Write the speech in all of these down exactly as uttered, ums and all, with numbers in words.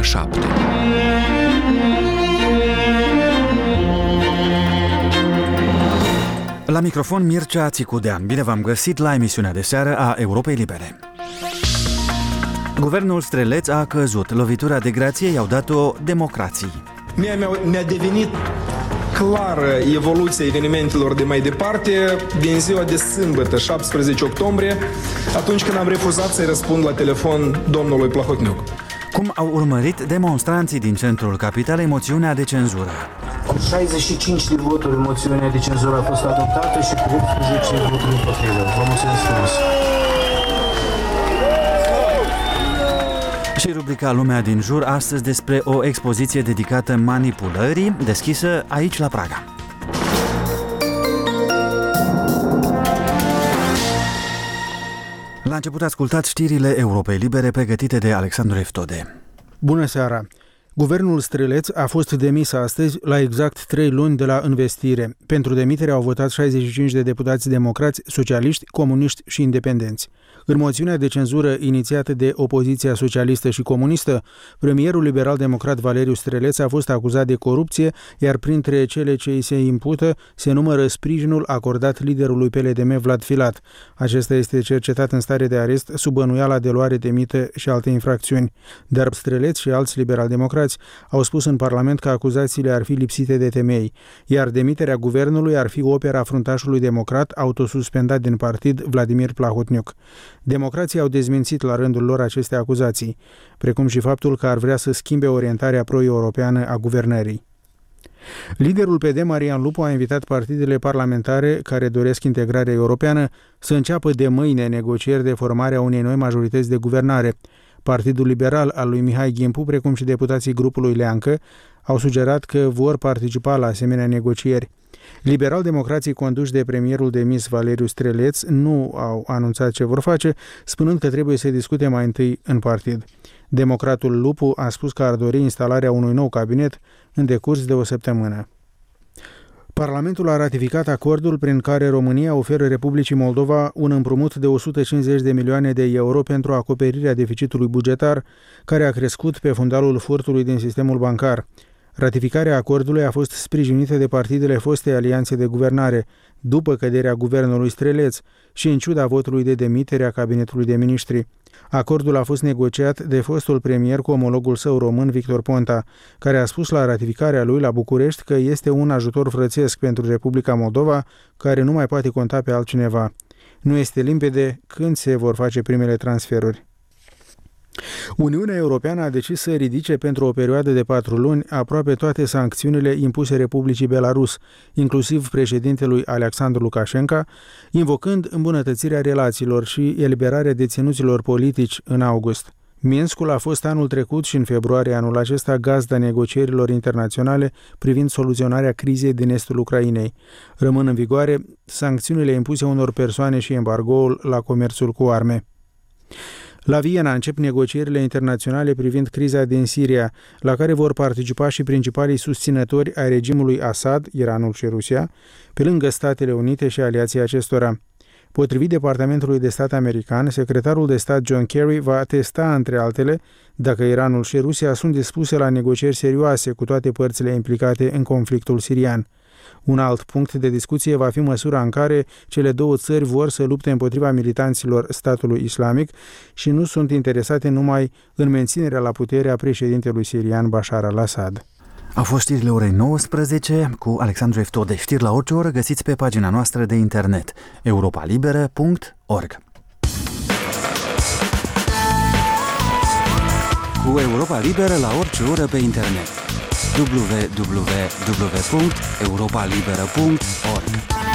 șapte. La microfon Mircea Țicudean. Bine v-am găsit la emisiunea de seară a Europei Libere. Guvernul Streleț a căzut. Lovitura de grație i-au dat-o democrații. Mi-a, mi-a devenit clară evoluția evenimentelor de mai departe din ziua de sâmbătă, șaptesprezece octombrie, atunci când am refuzat să-i răspund la telefon domnului Plahotniuc. Cum au urmărit demonstranții din centrul capitalei moțiunea de cenzură? Cu șaizeci și cinci de voturi, moțiunea de cenzură a fost adoptată și cu optsprezece voturi împotrivă. Vă mulțumesc frumos! Și rubrica Lumea din jur, astăzi despre o expoziție dedicată manipulării, deschisă aici la Praga. La început ascultați știrile Europei Libere pregătite de Alexandru Eftode. Bună seara! Guvernul Streleț a fost demis astăzi la exact trei luni de la învestire. Pentru demitere au votat șaizeci și cinci de deputați democrați, socialiști, comuniști și independenți. În moțiunea de cenzură inițiată de opoziția socialistă și comunistă, premierul liberal-democrat Valeriu Streleț a fost acuzat de corupție, iar printre cele ce îi se impută se numără sprijinul acordat liderului P L D M Vlad Filat. Acesta este cercetat în stare de arest sub bănuiala de luare de mită și alte infracțiuni. Dar Streleț și alți liberal-democrați au spus în Parlament că acuzațiile ar fi lipsite de temei, iar demiterea guvernului ar fi opera fruntașului democrat autosuspendat din partid Vladimir Plahotniuc. Democrații au dezmințit la rândul lor aceste acuzații, precum și faptul că ar vrea să schimbe orientarea pro-europeană a guvernării. Liderul P D, Marian Lupu, a invitat partidele parlamentare care doresc integrarea europeană să înceapă de mâine negocieri de formare a unei noi majorități de guvernare. Partidul Liberal al lui Mihai Ghimpu, precum și deputații grupului Leancă, au sugerat că vor participa la asemenea negocieri. Liberal-democrații conduși de premierul demis Valeriu Streleț nu au anunțat ce vor face, spunând că trebuie să discute mai întâi în partid. Democratul Lupu a spus că ar dori instalarea unui nou cabinet în decurs de o săptămână. Parlamentul a ratificat acordul prin care România oferă Republicii Moldova un împrumut de o sută cincizeci de milioane de euro pentru acoperirea deficitului bugetar, care a crescut pe fundalul furtului din sistemul bancar. Ratificarea acordului a fost sprijinită de partidele fostei alianțe de guvernare, după căderea guvernului Streleț și în ciuda votului de demitere a cabinetului de miniștri. Acordul a fost negociat de fostul premier cu omologul său român, Victor Ponta, care a spus la ratificarea lui la București că este un ajutor frățesc pentru Republica Moldova, care nu mai poate conta pe altcineva. Nu este limpede când se vor face primele transferuri. Uniunea Europeană a decis să ridice pentru o perioadă de patru luni aproape toate sancțiunile impuse Republicii Belarus, inclusiv președintelui Alexandru Lukashenko, invocând îmbunătățirea relațiilor și eliberarea deținuților politici în august. Minskul a fost anul trecut și în februarie anul acesta gazda negocierilor internaționale privind soluționarea crizei din estul Ucrainei. Rămân în vigoare sancțiunile impuse unor persoane și embargoul la comerțul cu arme. La Viena încep negocierile internaționale privind criza din Siria, la care vor participa și principalii susținători ai regimului Assad, Iranul și Rusia, pe lângă Statele Unite și aliații acestora. Potrivit Departamentului de Stat american, secretarul de stat John Kerry va testa, între altele, dacă Iranul și Rusia sunt dispuse la negocieri serioase cu toate părțile implicate în conflictul sirian. Un alt punct de discuție va fi măsura în care cele două țări vor să lupte împotriva militanților statului islamic și nu sunt interesate numai în menținerea la putere a președintelui sirian Bashar al-Assad. Au fost știrile orei nouăsprezece cu Alexandru Eftode. Știri la orice oră găsiți pe pagina noastră de internet europa liberă punct org. Cu Europa Liberă la orice oră pe internet. w w w punct europa liberă punct org.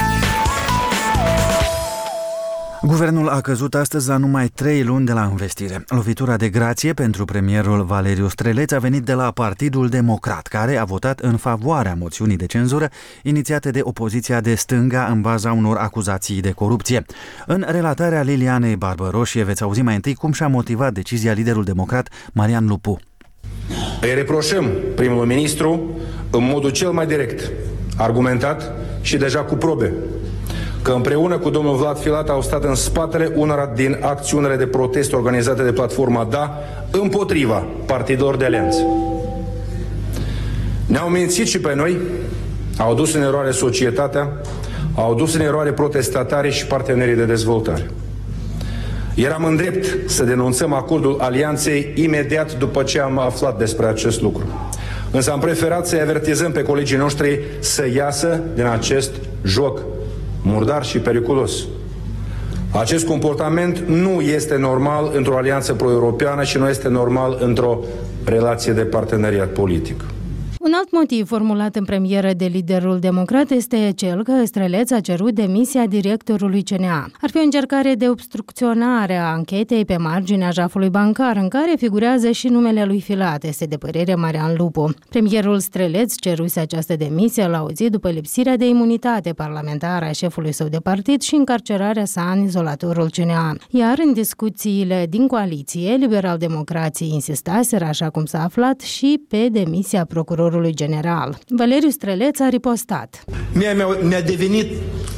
Guvernul a căzut astăzi la numai trei luni de la învestire. Lovitura de grație pentru premierul Valeriu Streleț a venit de la Partidul Democrat, care a votat în favoarea moțiunii de cenzură inițiate de opoziția de stânga în baza unor acuzații de corupție. În relatarea Lilianei Barbăroșie veți auzi mai întâi cum și-a motivat decizia liderul democrat Marian Lupu. Îi reproșăm primul ministru în modul cel mai direct, argumentat și deja cu probe că împreună cu domnul Vlad Filat au stat în spatele unora din acțiunile de protest organizate de platforma Da împotriva partidelor de alianță. Ne-au mințit și pe noi, au dus în eroare societatea, au dus în eroare protestatarii și partenerii de dezvoltare. Eram în drept să denunțăm acordul alianței imediat după ce am aflat despre acest lucru. Însă am preferat să-i avertizăm pe colegii noștri să iasă din acest joc murdar și periculos. Acest comportament nu este normal într-o alianță pro-europeană și nu este normal într-o relație de parteneriat politic. Un alt motiv formulat în premieră de liderul democrat este cel că Streleț a cerut demisia directorului C N A. Ar fi o încercare de obstrucționare a anchetei pe marginea jafului bancar, în care figurează și numele lui Filat, este de părere Marian Lupu. Premierul Streleț ceruse această demisie la o zi după lipsirea de imunitate parlamentară a șefului său de partid și încarcerarea sa în izolatorul C N A. Iar în discuțiile din coaliție, liberal-democrații insistaseră, așa cum s-a aflat, și pe demisia procurorului general. Valeriu Streleț a ripostat. Mi-a, mi-a devenit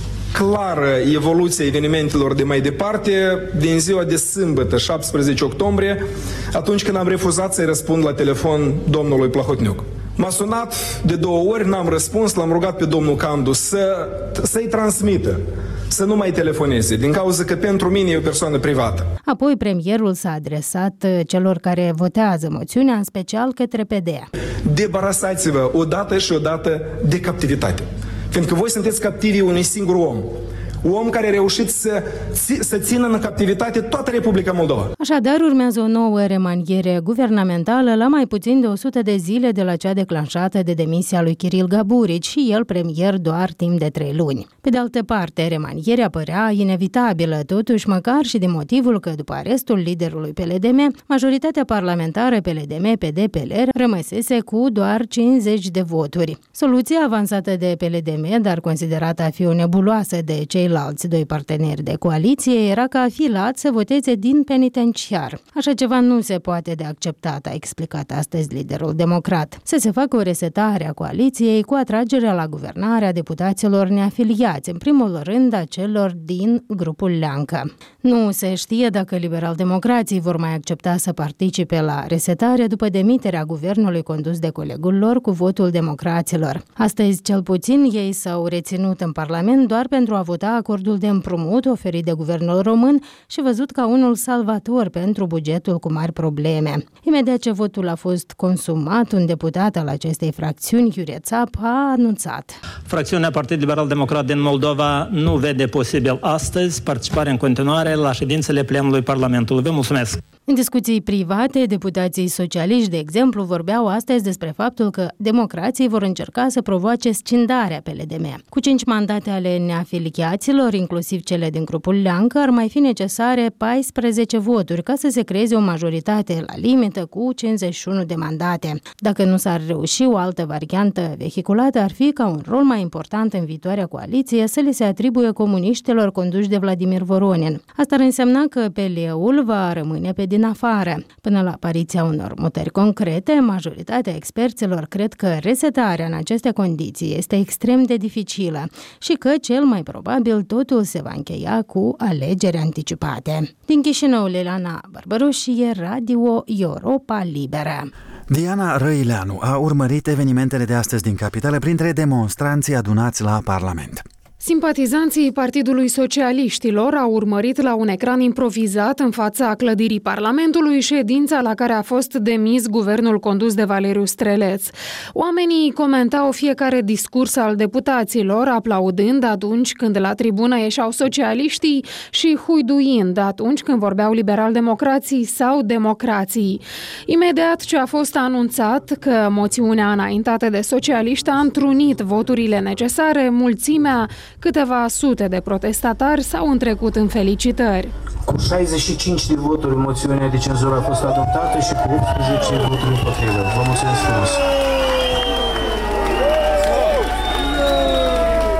clară evoluția evenimentelor de mai departe din ziua de sâmbătă, șaptesprezece octombrie, atunci când am refuzat să-i răspund la telefon domnului Plahotniuc. M-a sunat de două ori, n-am răspuns, l-am rugat pe domnul Candu să, să-i transmită, să nu mai telefoneze, din cauza că pentru mine e o persoană privată. Apoi premierul s-a adresat celor care votează moțiunea, în special către P D. Debarasați-vă odată și odată de captivitate, fiindcă voi sunteți captivii unui singur om. Om care a reușit să, să țină în captivitate toată Republica Moldova. Așadar, urmează o nouă remaniere guvernamentală la mai puțin de o sută de zile de la cea declanșată de demisia lui Kiril Gaburici și el premier doar timp de trei luni. Pe de altă parte, remanierea părea inevitabilă, totuși măcar și din motivul că după arestul liderului P L D M, majoritatea parlamentară P L D M P D P L R rămăsese cu doar cincizeci de voturi. Soluția avansată de P L D M, dar considerată a fi o nebuloasă de cei alți doi parteneri de coaliție, era ca Filat să voteze din penitenciar. Așa ceva nu se poate de acceptat, a explicat astăzi liderul democrat. Să se facă o resetare a coaliției cu atragerea la guvernare a deputaților neafiliați, în primul rând a celor din grupul Leancă. Nu se știe dacă liberal-democrații vor mai accepta să participe la resetare după demiterea guvernului condus de colegul lor cu votul democraților. Astăzi, cel puțin, ei s-au reținut în Parlament doar pentru a vota acordul de împrumut oferit de guvernul român și văzut ca unul salvator pentru bugetul cu mari probleme. Imediat ce votul a fost consumat, un deputat al acestei fracțiuni, Iurie Țap, a anunțat. Fracțiunea Partidului Liberal Democrat din Moldova nu vede posibil astăzi participarea în continuare la ședințele plenului Parlamentului. Vă mulțumesc! În discuții private, deputații socialiști, de exemplu, vorbeau astăzi despre faptul că democrații vor încerca să provoace scindarea P L D M. Cu cinci mandate ale neafiliaților, inclusiv cele din grupul Leancă, ar mai fi necesare paisprezece voturi ca să se creeze o majoritate la limită cu cincizeci și unu de mandate. Dacă nu s-ar reuși, o altă variantă vehiculată ar fi ca un rol mai important în viitoarea coaliție să li se atribuie comuniștilor conduși de Vladimir Voronin. Asta ar însemna că P L E-ul va rămâne pe din afară. Până la apariția unor mutări concrete, majoritatea experților cred că resetarea în aceste condiții este extrem de dificilă și că cel mai probabil totul se va încheia cu alegeri anticipate. Din Chișinău, Liliana Barbărușie, Radio Europa Liberă. Diana Răileanu a urmărit evenimentele de astăzi din capitală printre demonstranții adunați la Parlament. Simpatizanții Partidului Socialiștilor au urmărit la un ecran improvizat în fața clădirii Parlamentului ședința la care a fost demis guvernul condus de Valeriu Streleț. Oamenii comentau fiecare discurs al deputaților, aplaudând atunci când la tribună ieșeau socialiștii și huiduind atunci când vorbeau liberal-democrații sau democrații. Imediat ce a fost anunțat că moțiunea înaintată de socialiști a întrunit voturile necesare, mulțimea, câteva sute de protestatari s-au întrecut în felicitări. Cu șaizeci și cinci de voturi, moțiunea de cenzură a fost adoptată și cu optsprezece voturi împotrivă. Vă mulțumesc frumos!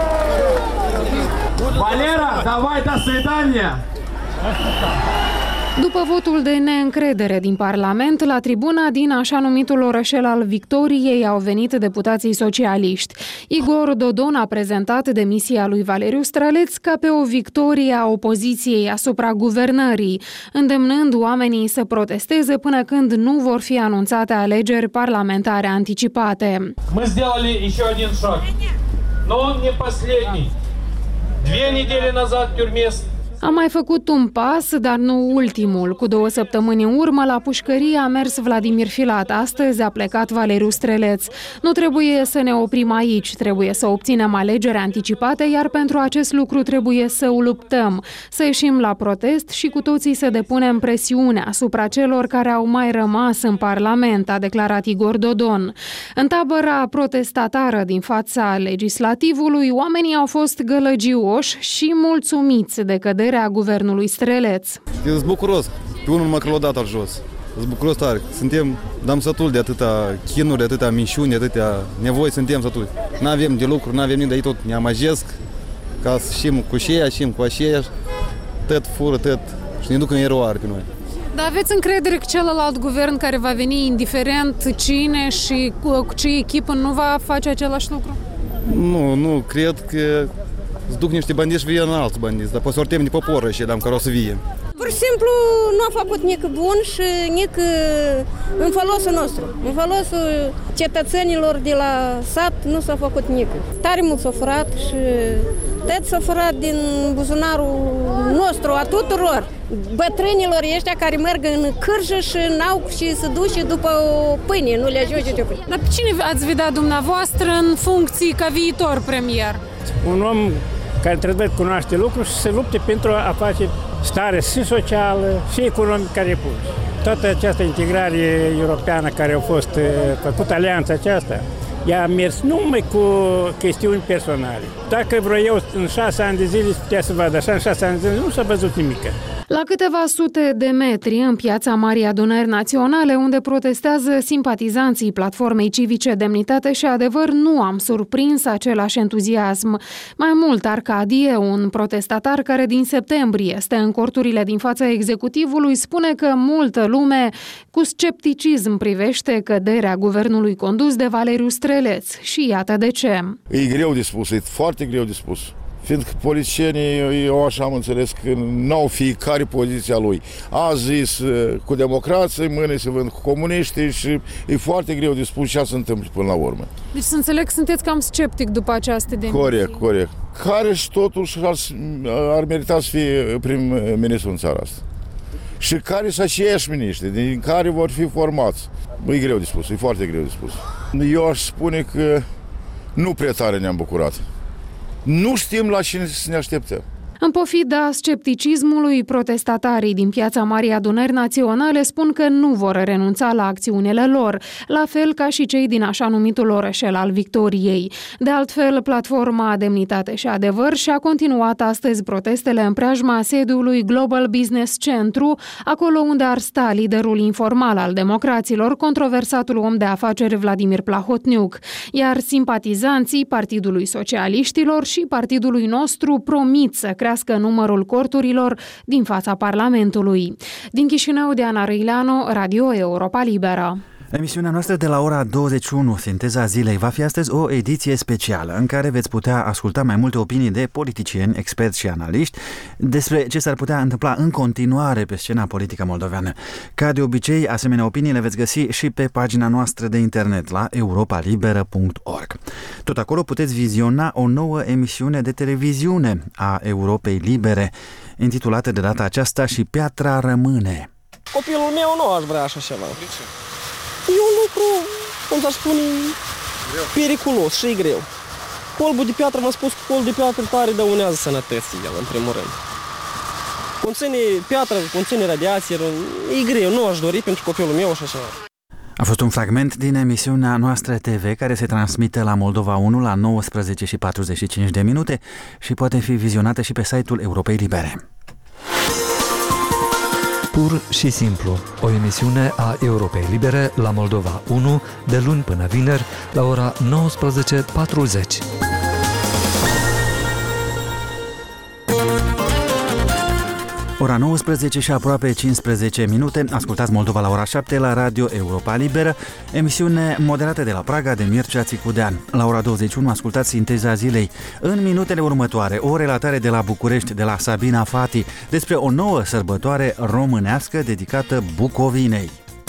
Valera, давай, до свидания! După votul de neîncredere din Parlament, la tribuna din așa numitul orășel al Victoriei au venit deputații socialiști. Igor Dodon a prezentat demisia lui Valeriu Străleț ca pe o victorie a opoziției asupra guvernării, îndemnând oamenii să protesteze până când nu vor fi anunțate alegeri parlamentare anticipate. Мы сделали еще один шаг, но он не последний. Две недели назад в тюрьме. Am mai făcut un pas, dar nu ultimul. Cu două săptămâni în urmă, la pușcărie a mers Vladimir Filat. Astăzi a plecat Valeriu Străleț. Nu trebuie să ne oprim aici, trebuie să obținem alegeri anticipate, iar pentru acest lucru trebuie să luptăm, să ieșim la protest și cu toții să depunem presiune asupra celor care au mai rămas în Parlament, a declarat Igor Dodon. În tabăra protestatară din fața legislativului, oamenii au fost gălăgioși și mulțumiți de căderea a guvernului Străleț. Sunt bucuros, pe unul măcar l-o dat al jos. Sunt bucuros tare. Suntem, dăm sătul de atâta chinuri, de atâta minciuni, de atâtea nevoi, suntem sătuli. N-avem de lucru, n-avem nici de tot, ne amăjesc ca să știm cu șeia, știm cu așeia, tot fură, tot și ne duc în eroare pe noi. Dar aveți încredere că celălalt guvern care va veni, indiferent cine și cu, cu ce echipă, nu va face același lucru? Nu, nu, cred că îți duc niște bandiți și vin alți bandiți, dar posortem de poporă și dăm care o să vie. Pur și simplu nu a făcut nic bun și nic în folosul nostru. În folosul cetățenilor de la sat nu s-a făcut nic. Tare mult s-a furat și tot s-a furat din buzunarul nostru, a tuturor. Bătrânilor ăștia care merg în cârjă și n-au și se duce după o pâine, nu le ajunge de pâine. Dar pe cine ați vedea dumneavoastră în funcții ca viitor premier? Un om care trebuie să cunoaște lucruri și să lupte pentru a face stare și socială și economică care pus. Toată această integrare europeană care a fost făcută, alianța aceasta, ea a mers numai cu chestiuni personale. Dacă vreau eu în șase ani de zile putea să vadă așa, în șase ani de zile nu s-a văzut nimic. La câteva sute de metri, în piața Marii Adunări Naționale, unde protestează simpatizanții Platformei Civice Demnitate și Adevăr, nu am surprins același entuziasm. Mai mult, Arcadie, un protestatar care din septembrie este în corturile din fața executivului, spune că multă lume cu scepticism privește căderea guvernului condus de Valeriu Străleț. Și iată de ce. E greu de spus, e foarte greu de spus. Fiindcă politicienii, eu așa am înțeles, că n-au fiecare poziția lui. A zis cu democrație, mâine se vând cu comuniștii și e foarte greu de spus ce se întâmplă până la urmă. Deci să înțeleg, sunteți cam sceptic după această demisie. Corect, corect. Care și totuși ar, ar merita să fie prim-ministru în țara asta. Și care sunt aceiași miniștri, din care vor fi formați. E greu de spus, e foarte greu de spus. Eu aș spune că nu prea tare ne-am bucurat. Nu știm la cine să ne așteptăm. În pofida scepticismului, protestatarii din piața Marii Adunări Naționale spun că nu vor renunța la acțiunile lor, la fel ca și cei din așa numitul orășel al Victoriei. De altfel, Platforma Demnitate și Adevăr și-a continuat astăzi protestele în preajma sediului Global Business Centru, acolo unde ar sta liderul informal al democraților, controversatul om de afaceri Vladimir Plahotniuc, iar simpatizanții Partidului Socialiștilor și Partidului nostru promit să crească numărul corturilor din fața Parlamentului. Din Chișinău, Diana Răileanu, Radio Europa Liberă. Emisiunea noastră de la ora douăzeci și unu, Sinteza Zilei, va fi astăzi o ediție specială în care veți putea asculta mai multe opinii de politicieni, experți și analiști despre ce s-ar putea întâmpla în continuare pe scena politică moldoveană. Ca de obicei, asemenea opinii le veți găsi și pe pagina noastră de internet la europa liberă punct org. Tot acolo puteți viziona o nouă emisiune de televiziune a Europei Libere, intitulată de data aceasta Și piatra rămâne. Copilul meu nu aș vrea așa ceva. E un lucru, cum s-ar spune, greu. Periculos și greu. Colbul de piatră, v-am spus că colbul de piatră tare dăunează sănătății el, în primul rând. Conține piatră, conține radiație, e greu, nu aș dori pentru copilul meu așa ceva. A fost un fragment din emisiunea noastră T V care se transmite la Moldova unu la nouăsprezece și patruzeci și cinci de minute și poate fi vizionată și pe site-ul Europei Libere. Pur și simplu, o emisiune a Europei Libere la Moldova unu de luni până vineri la ora nouăsprezece patruzeci. Ora nouăsprezece și aproape cincisprezece minute, ascultați Moldova la ora șapte la Radio Europa Liberă, emisiune moderată de la Praga de Mircea Țicudean. La ora douăzeci și unu ascultați Sinteza zilei. În minutele următoare, o relatare de la București de la Sabina Fati despre o nouă sărbătoare românească dedicată Bucovinei.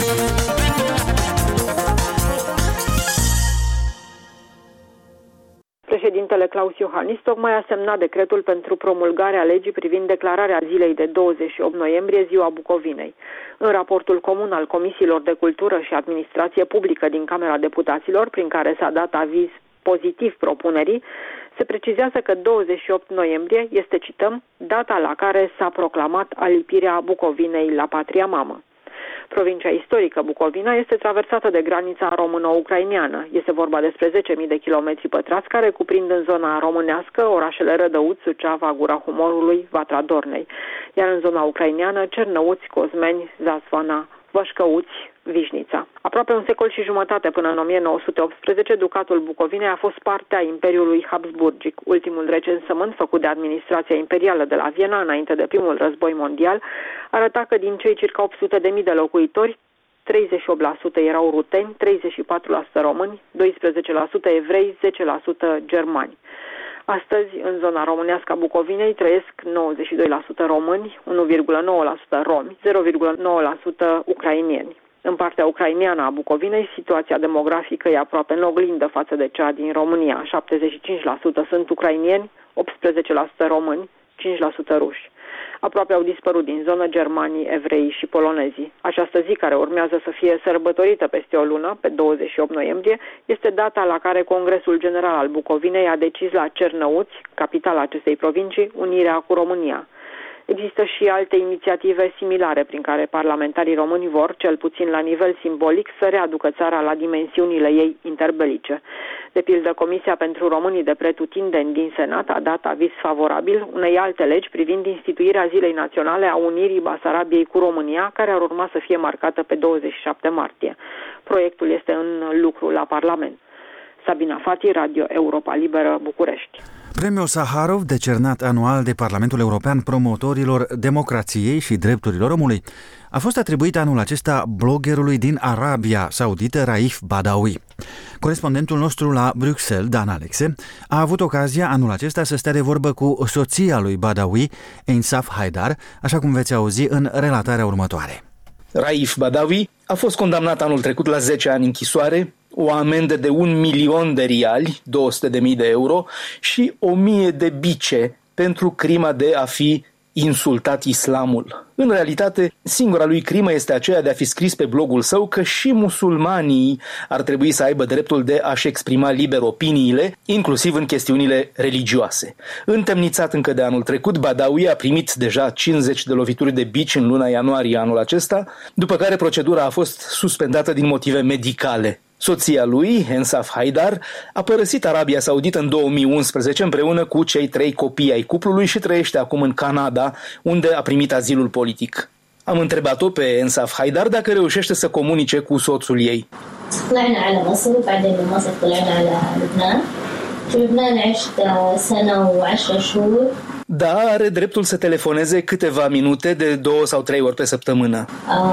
Președintele Claus Iohannis tocmai a semnat decretul pentru promulgarea legii privind declararea zilei de douăzeci și opt noiembrie, Ziua Bucovinei. În raportul comun al Comisiilor de Cultură și Administrație Publică din Camera Deputaților, prin care s-a dat aviz pozitiv propunerii, se precizează că douăzeci și opt noiembrie este, cităm, data la care s-a proclamat alipirea Bucovinei la patria mamă. Provincia istorică Bucovina este traversată de granița româno-ucraineană. Este vorba despre zece mii de kilometri pătrați care cuprind în zona românească orașele Rădăuți, Suceava, Gura Humorului, Vatra Dornei, iar în zona ucraineană Cernăuți, Cozmeni, Zasvana, Vășcăuți, Vișnița. Aproape un secol și jumătate până în o mie nouă sute optsprezece, Ducatul Bucovinei a fost parte a Imperiului Habsburgic. Ultimul recensământ făcut de administrația imperială de la Viena înainte de primul război mondial arăta că din cei circa opt sute de mii de locuitori, treizeci și opt la sută erau ruteni, treizeci și patru la sută români, doisprezece la sută evrei, zece la sută germani. Astăzi, în zona românească a Bucovinei, trăiesc nouăzeci și doi la sută români, unu virgulă nouă la sută romi, zero virgulă nouă la sută ucrainieni. În partea ucraineană a Bucovinei, situația demografică e aproape în oglindă față de cea din România. șaptezeci și cinci la sută sunt ucrainieni, optsprezece la sută români, cinci la sută ruși. Aproape au dispărut din zonă germanii, evrei și polonezii. Această zi, care urmează să fie sărbătorită peste o lună, pe douăzeci și opt noiembrie, este data la care Congresul General al Bucovinei a decis la Cernăuți, capitala acestei provincii, unirea cu România. Există și alte inițiative similare prin care parlamentarii români vor, cel puțin la nivel simbolic, să readucă țara la dimensiunile ei interbelice. De pildă, Comisia pentru Românii de Pretutindeni din Senat a dat aviz favorabil unei alte legi privind instituirea Zilei Naționale a Unirii Basarabiei cu România, care ar urma să fie marcată pe douăzeci și șapte martie. Proiectul este în lucru la Parlament. Sabina Fati, Radio Europa Liberă, București. Premiul Saharov, decernat anual de Parlamentul European promotorilor democrației și drepturilor omului, a fost atribuit anul acesta bloggerului din Arabia Saudită, Raif Badawi. Corespondentul nostru la Bruxelles, Dan Alexe, a avut ocazia anul acesta să stea de vorbă cu soția lui Badawi, Ensaf Haidar, așa cum veți auzi în relatarea următoare. Raif Badawi a fost condamnat anul trecut la zece ani închisoare, o amendă de un milion de riali, două sute de mii de euro, și o mie de bice pentru crima de a fi insultat islamul. În realitate, singura lui crimă este aceea de a fi scris pe blogul său că și musulmanii ar trebui să aibă dreptul de a-și exprima liber opiniile, inclusiv în chestiunile religioase. Întemnițat încă de anul trecut, Badawi a primit deja cincizeci de lovituri de bici în luna ianuarie anul acesta, după care procedura a fost suspendată din motive medicale. Soția lui, Ensaf Haidar, a părăsit Arabia Saudită în două mii unsprezece împreună cu cei trei copii ai cuplului și trăiește acum în Canada, unde a primit azilul politic. Am întrebat-o pe Ensaf Haidar dacă reușește să comunice cu soțul ei. طلعنا على مصر وبعدين من مصر طلعنا على لبنان. في لبنان عشت سنة وعشرة شهور. Da, are dreptul să telefoneze câteva minute de două sau trei ori pe săptămână.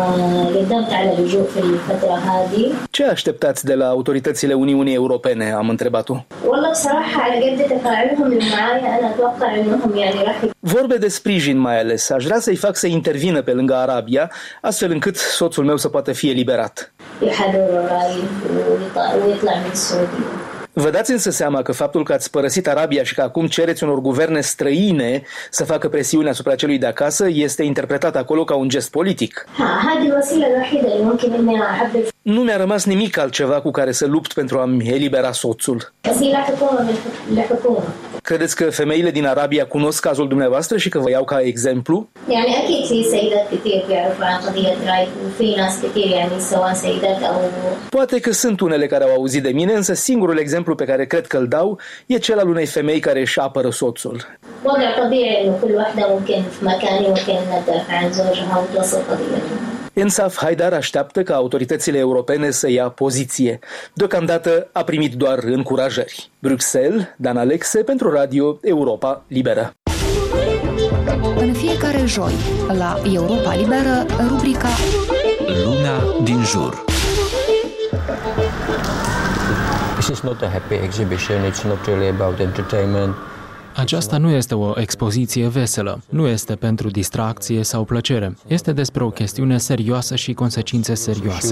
Ce așteptați de la autoritățile Uniunii Europene, am întrebat-o. Vorbe de sprijin mai ales. Aș vrea să-i fac să intervină pe lângă Arabia, astfel încât soțul meu să poată fi eliberat. Vă dați însă seama că faptul că ați părăsit Arabia și că acum cereți unor guverne străine să facă presiune asupra celui de acasă este interpretat acolo ca un gest politic. Nu mi-a rămas nimic altceva cu care să lupt pentru a-mi elibera soțul. Credeți că femeile din Arabia cunosc cazul dumneavoastră și că vă iau ca exemplu? Poate că sunt unele care au auzit de mine, însă singurul exemplu pe care cred că îl dau e cel al unei femei care își apără soțul. Ensaf Haidar așteaptă ca autoritățile europene să ia poziție. Deocamdată a primit doar încurajări. Bruxelles, Dan Alexe pentru Radio Europa Liberă. În fiecare joi, la Europa Liberă, rubrica Lumea din jur. This is not a happy exhibition, it's not really about entertainment. Aceasta nu este o expoziție veselă, nu este pentru distracție sau plăcere. Este despre o chestiune serioasă și consecințe serioase.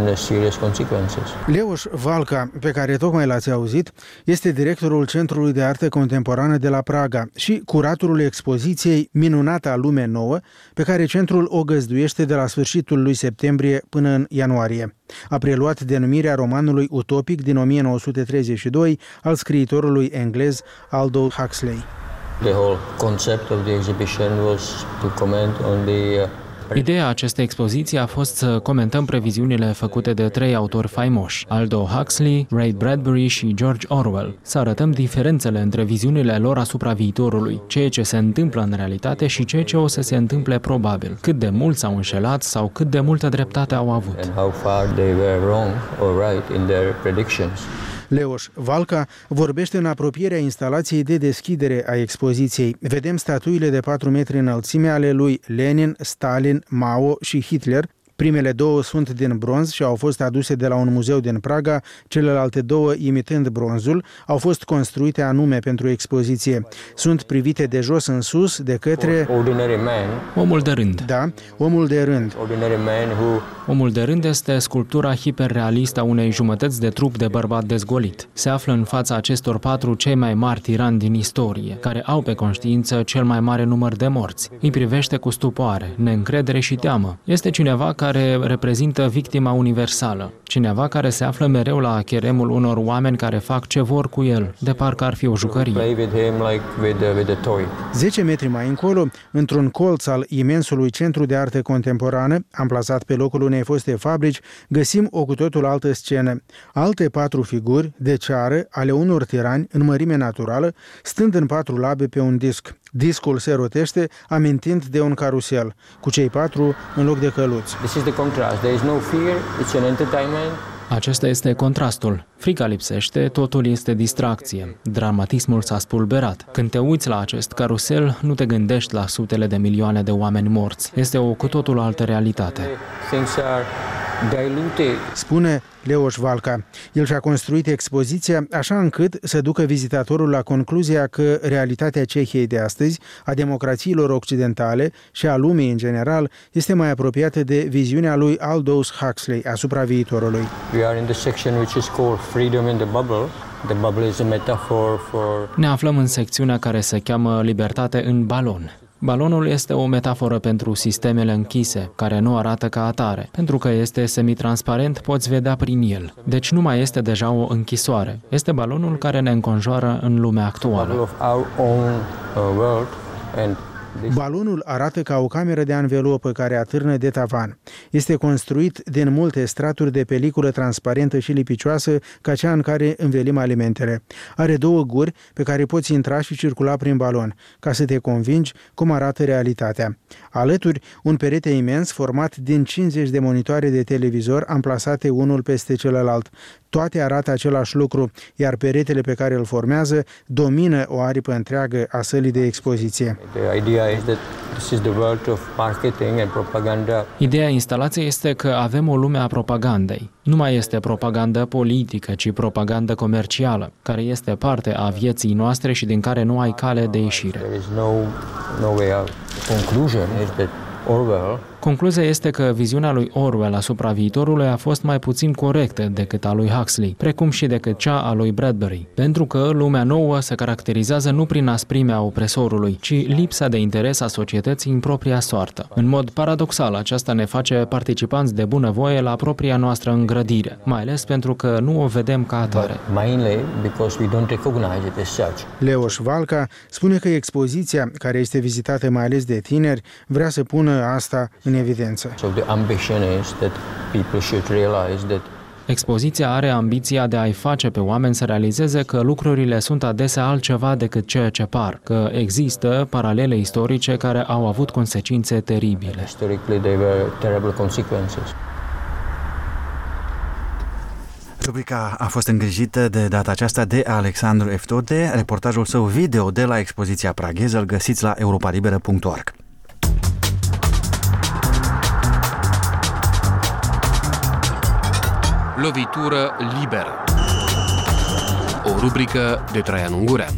Leoș Valca, pe care tocmai l-ați auzit, este directorul Centrului de Artă Contemporană de la Praga și curatorul expoziției Minunata Lume Nouă, pe care centrul o găzduiește de la sfârșitul lui septembrie până în ianuarie. A preluat denumirea romanului utopic din o mie nouă sute treizeci și doi al scriitorului englez Aldous Huxley. The whole concept of the exhibition was to comment on the uh... Ideea acestei expoziții a fost să comentăm previziunile făcute de trei autori faimoși, Aldous Huxley, Ray Bradbury și George Orwell, să arătăm diferențele între viziunile lor asupra viitorului, ceea ce se întâmplă în realitate și ceea ce o să se întâmple probabil, cât de mult s-au înșelat sau cât de multă dreptate au avut. And how far they were wrong or right in their predictions. Leoș Valca vorbește în apropierea instalației de deschidere a expoziției. Vedem statuile de patru metri înălțime ale lui Lenin, Stalin, Mao și Hitler. Primele două sunt din bronz și au fost aduse de la un muzeu din Praga, celelalte două, imitând bronzul, au fost construite anume pentru expoziție. Sunt privite de jos în sus de către... Omul de rând. Da, omul de rând. Omul de rând este sculptura hiperrealistă a unei jumătăți de trup de bărbat dezgolit. Se află în fața acestor patru cei mai mari tirani din istorie, care au pe conștiință cel mai mare număr de morți. Îi privește cu stupoare, neîncredere și teamă. Este cineva care reprezintă victima universală, cineva care se află mereu la cheremul unor oameni care fac ce vor cu el, de parcă ar fi o jucărie. zece metri mai încolo, într-un colț al imensului Centru de Artă Contemporană, amplasat pe locul unei foste fabrici, găsim o cu totul altă scenă. Alte patru figuri de ceară ale unor tirani în mărime naturală, stând în patru labe pe un disc. Discul se rotește, amintind de un carusel, cu cei patru în loc de căluți. This is the contrast. There is no fear, it's an entertainment. Acesta este contrastul. Frica lipsește, totul este distracție. Dramatismul s-a spulberat. Când te uiți la acest carusel, nu te gândești la sutele de milioane de oameni morți. Este o cu totul altă realitate. Spune Leoș Valca. El și-a construit expoziția așa încât să ducă vizitatorul la concluzia că realitatea Cehiei de astăzi, a democrațiilor occidentale și a lumii în general, este mai apropiată de viziunea lui Aldous Huxley asupra viitorului. We are in the section which is called Freedom in the Bubble. The bubble is a metaphor for... Ne aflăm în secțiunea care se cheamă Libertate în balon. Balonul este o metaforă pentru sistemele închise, care nu arată ca atare. Pentru că este semitransparent, poți vedea prin el. Deci nu mai este deja o închisoare. Este balonul care ne înconjoară în lumea actuală. Balonul arată ca o cameră de anvelopă care atârnă de tavan. Este construit din multe straturi de peliculă transparentă și lipicioasă, ca cea în care învelim alimentele. Are două guri pe care poți intra și circula prin balon, ca să te convingi cum arată realitatea. Alături, un perete imens format din cincizeci de monitoare de televizor amplasate unul peste celălalt. Toate arată același lucru, iar peretele pe care îl formează domină o aripă întreagă a sălii de expoziție. Ideea instalației este că avem o lume a propagandei. Nu mai este propagandă politică, ci propagandă comercială, care este parte a vieții noastre și din care nu ai cale de ieșire. Concluzia este că viziunea lui Orwell asupra viitorului a fost mai puțin corectă decât a lui Huxley, precum și decât cea a lui Bradbury, pentru că lumea nouă se caracterizează nu prin asprimea opresorului, ci lipsa de interes a societății în propria soartă. În mod paradoxal, aceasta ne face participanți de bunăvoie la propria noastră îngrădire, mai ales pentru că nu o vedem ca atare. Leoș Valca spune că expoziția, care este vizitată mai ales de tineri, vrea să pună asta în evidență. Expoziția are ambiția de a-i face pe oameni să realizeze că lucrurile sunt adesea altceva decât ceea ce par, că există paralele istorice care au avut consecințe teribile. Rubrica a fost îngrijită de data aceasta de Alexandru Eftode. Reportajul său video de la expoziția pragheză îl găsiți la europalibera punct org. Lovitură liberă. O rubrică de Traian Ungureanu.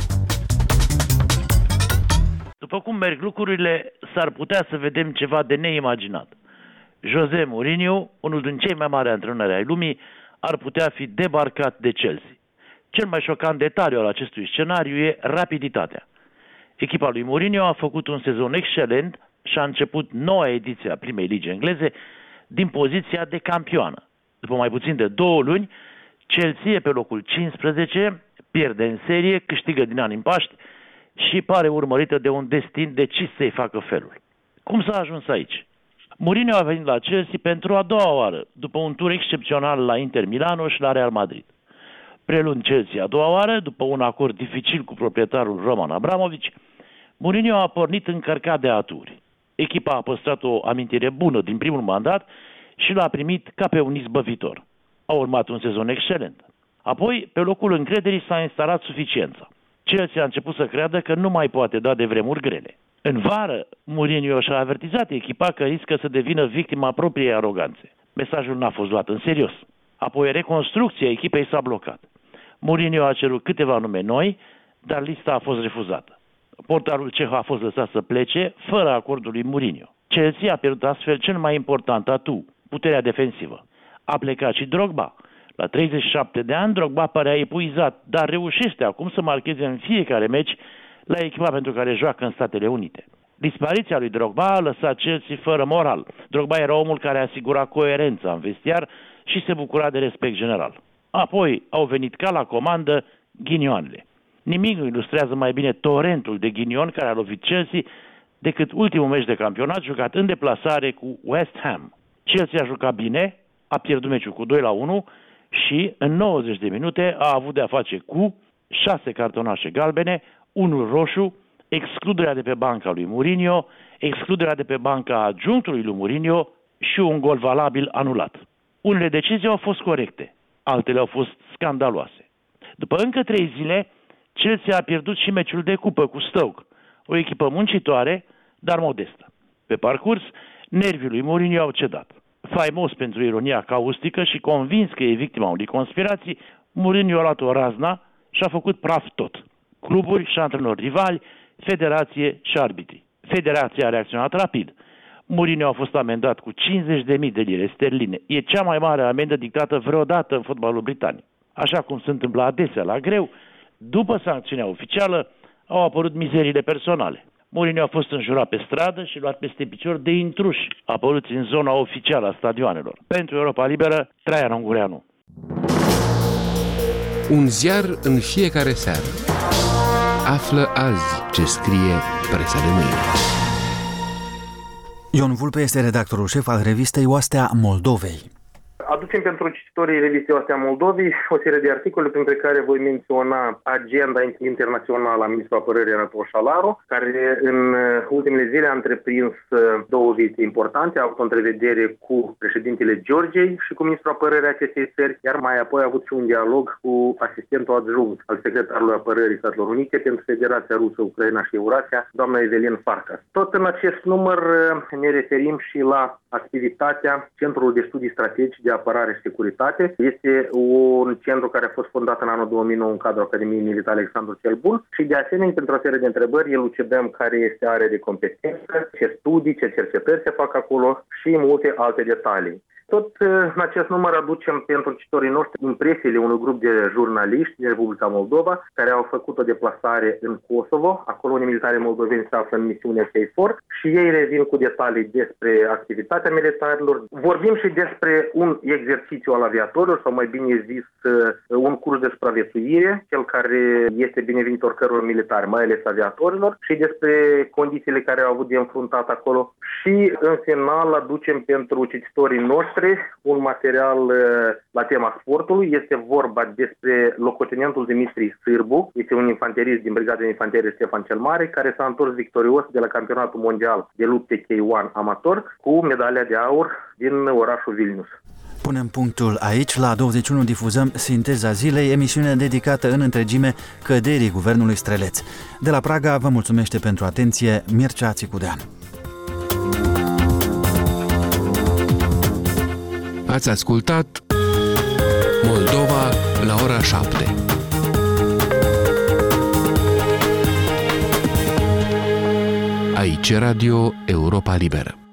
După cum merg lucrurile, s-ar putea să vedem ceva de neimaginat. José Mourinho, unul din cei mai mari antrenori ai lumii, ar putea fi debarcat de Chelsea. Cel mai șocant detaliu al acestui scenariu e rapiditatea. Echipa lui Mourinho a făcut un sezon excelent și a început noua ediție a primei ligi engleze din poziția de campioană. După mai puțin de două luni, Chelsea e pe locul cincisprezece, pierde în serie, câștigă din ani în Paști și pare urmărită de un destin decis să-i facă felul. Cum s-a ajuns aici? Mourinho a venit la Chelsea pentru a doua oară, după un tur excepțional la Inter Milano și la Real Madrid. Preluând Chelsea a doua oară, după un acord dificil cu proprietarul Roman Abramovich, Mourinho a pornit încărcat de aturi. Echipa a păstrat o amintire bună din primul mandat și l-a primit ca pe un izbăvitor. A urmat un sezon excelent. Apoi, pe locul încrederii s-a instalat suficiența. Chelsea a început să creadă că nu mai poate da de vremuri grele. În vară, Mourinho și-a avertizat echipa că riscă să devină victima propriei aroganțe. Mesajul n-a fost luat în serios. Apoi, reconstrucția echipei s-a blocat. Mourinho a cerut câteva nume noi, dar lista a fost refuzată. Portarul ceh a fost lăsat să plece, fără acordul lui Mourinho. Chelsea a pierdut astfel cel mai important atu, puterea defensivă. A plecat și Drogba. La treizeci și șapte de ani, Drogba părea epuizat, dar reușește acum să marcheze în fiecare meci la echipa pentru care joacă în Statele Unite. Dispariția lui Drogba a lăsat Chelsea fără moral. Drogba era omul care asigura coerența în vestiar și se bucura de respect general. Apoi au venit ca la comandă ghinioanele. Nimic nu ilustrează mai bine torentul de ghinion care a lovit Chelsea decât ultimul meci de campionat jucat în deplasare cu West Ham. Chelsea a jucat bine, a pierdut meciul cu doi la unu și în nouăzeci de minute a avut de a face cu șase cartonașe galbene, unul roșu, excluderea de pe banca lui Mourinho, excluderea de pe banca adjunctului lui Mourinho și un gol valabil anulat. Unele decizii au fost corecte, altele au fost scandaloase. După încă trei zile, Chelsea a pierdut și meciul de cupă cu Stoke, o echipă muncitoare, dar modestă. Pe parcurs, nervii lui Mourinho au cedat. Faimos pentru ironia caustică și convins că e victima unei conspirații, Mourinho a luat o razna și a făcut praf tot. Cluburi și antrenori rivali, federație și arbitri. Federația a reacționat rapid. Mourinho a fost amendat cu cincizeci de mii de lire sterline. E cea mai mare amendă dictată vreodată în fotbalul britanic. Așa cum se întâmplă adesea la greu, după sancțiunea oficială au apărut mizeriile personale. Mourinho a fost înjurat pe stradă și luat peste picior de intruși apăruți în zona oficială a stadioanelor. Pentru Europa Liberă, Traian Ungureanu. Un ziar în fiecare seară. Află azi ce scrie presa de mâine. Ion Vulpe este redactorul șef al revistei Oastea Moldovei. Aducem pentru cititorii revistei Oastea Moldovei o serie de articole printre care voi menționa agenda internațională a ministrului apărării Anatol Șalaru, care în ultimele zile a întreprins două vizite importante, a avut o întrevedere cu președintele Georgiei și cu ministrul apărării acestei țări, iar mai apoi a avut și un dialog cu asistentul adjunct al secretarului apărării Statelor Unite pentru Federația Rusă, Ucraina și Eurasia, doamna Evelin Farkas. Tot în acest număr ne referim și la activitatea Centrului de Studii Strategice de Apărare și Securitate. Este un centru care a fost fondat în anul două mii nouă în cadrul Academiei Militare Alexandru cel Bun și de asemenea, pentru o serie de întrebări, elucidăm care este area de competență, ce studii, ce cercetări se fac acolo și multe alte detalii. Tot în acest număr aducem pentru cititorii noștri impresiile unui grup de jurnaliști din Republica Moldova care au făcut o deplasare în Kosovo. Acolo unii militari moldoveni se află în misiune KFOR și ei revin cu detalii despre activitatea militarilor. Vorbim și despre un exercițiu al aviatorilor, sau mai bine zis un curs de supraviețuire, cel care este binevenit oricăror militari, mai ales aviatorilor, și despre condițiile care au avut de înfruntat acolo. Și în final aducem pentru cititorii noștri un material la tema sportului. Este vorba despre locotenentul Dimitri Sârbu, este un infanterist din Brigada de Infanterie Ștefan cel Mare, care s-a întors victorios de la campionatul mondial de lupte K unu amator cu medalia de aur din orașul Vilnius. Punem punctul aici. La douăzeci și unu difuzăm Sinteza Zilei, emisiune dedicată în întregime căderii guvernului Streleț. De la Praga vă mulțumește pentru atenție Mircea Țicudean. Ați ascultat Moldova la ora șapte. Aici Radio Europa Liberă.